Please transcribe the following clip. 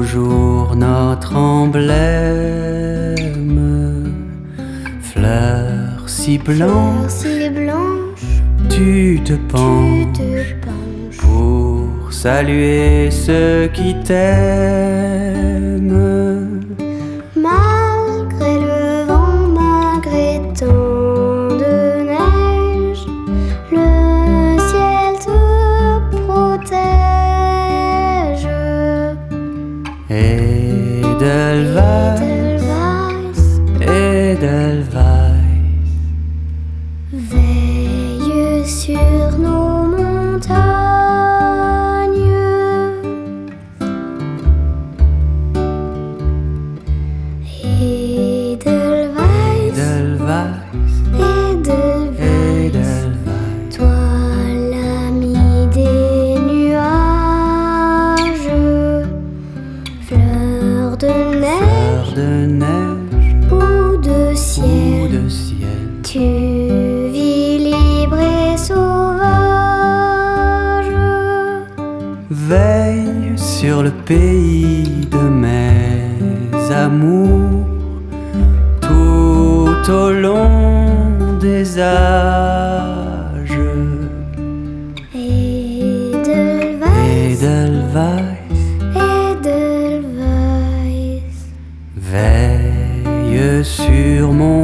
toujours notre emblème. Fleur si blanche, tu te penches pour saluer ceux qui t'aiment. Malgré le vent, malgré tant de neige, le ciel te protège. Edelweiss, Edelweiss, veille sur nos montagnes. Edelweiss, Edelweiss, toi l'ami des nuages, fleur de neige ou de ciel, tu vis libre et sauvage. Veille sur le pays de mes amours, tout au long des âges. Edelweiss, Edelweiss, veille sur mon